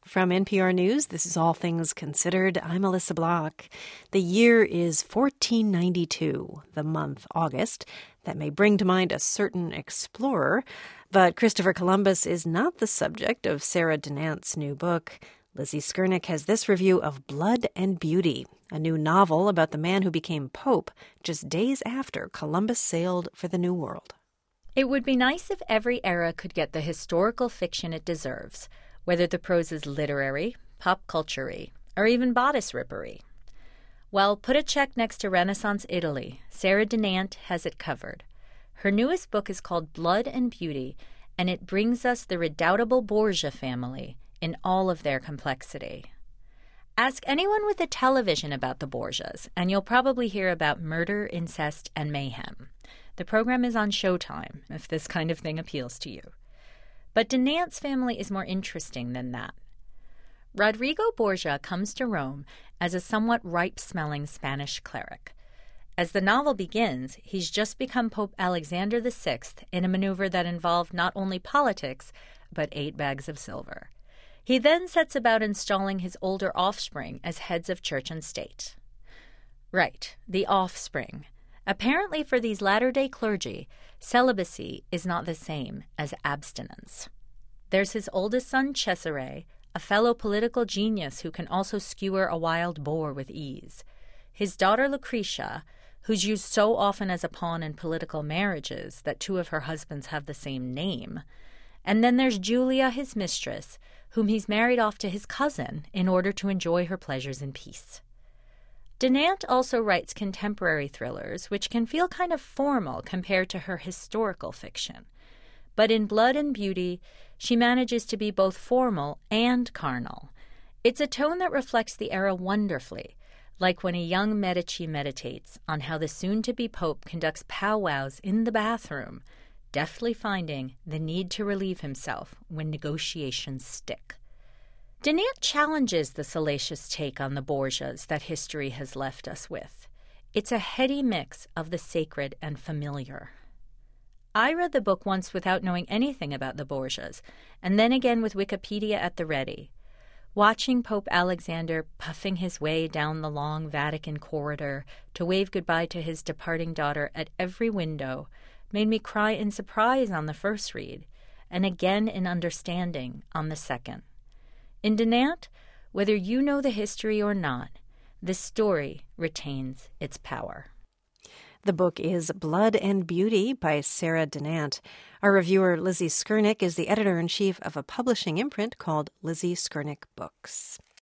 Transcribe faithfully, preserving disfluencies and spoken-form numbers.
From N P R News, this is All Things Considered. I'm Alyssa Block. The year is fourteen ninety-two, the month August. That may bring to mind a certain explorer, but Christopher Columbus is not the subject of Sarah Dinant's new book. Lizzie Skurnick has this review of Blood and Beauty, a new novel about the man who became Pope just days after Columbus sailed for the New World. It would be nice if every era could get the historical fiction it deserves, whether the prose is literary, pop culture-y, or even bodice-rippery. Well, put a check next to Renaissance Italy. Sarah Dinant has it covered. Her newest book is called Blood and Beauty, and it brings us the redoubtable Borgia family in all of their complexity. Ask anyone with a television about the Borgias, and you'll probably hear about murder, incest, and mayhem. The program is on Showtime, if this kind of thing appeals to you. But Dinant's family is more interesting than that. Rodrigo Borgia comes to Rome as a somewhat ripe-smelling Spanish cleric. As the novel begins, he's just become Pope Alexander the Sixth in a maneuver that involved not only politics, but eight bags of silver. He then sets about installing his older offspring as heads of church and state. Right, the offspring. Apparently for these latter-day clergy, celibacy is not the same as abstinence. There's his oldest son, Cesare, a fellow political genius who can also skewer a wild boar with ease. His daughter, Lucretia, who's used so often as a pawn in political marriages that two of her husbands have the same name. And then there's Julia, his mistress, whom he's married off to his cousin in order to enjoy her pleasures in peace. Dinant also writes contemporary thrillers, which can feel kind of formal compared to her historical fiction. But in Blood and Beauty, she manages to be both formal and carnal. It's a tone that reflects the era wonderfully, like when a young Medici meditates on how the soon-to-be pope conducts powwows in the bathroom, deftly finding the need to relieve himself when negotiations stick. Dinant challenges the salacious take on the Borgias that history has left us with. It's a heady mix of the sacred and familiar. I read the book once without knowing anything about the Borgias, and then again with Wikipedia at the ready. Watching Pope Alexander puffing his way down the long Vatican corridor to wave goodbye to his departing daughter at every window made me cry in surprise on the first read, and again in understanding on the second. In Dinant, whether you know the history or not, this story retains its power. The book is Blood and Beauty by Sarah Dinant. Our reviewer, Lizzie Skurnick, is the editor-in-chief of a publishing imprint called Lizzie Skurnick Books.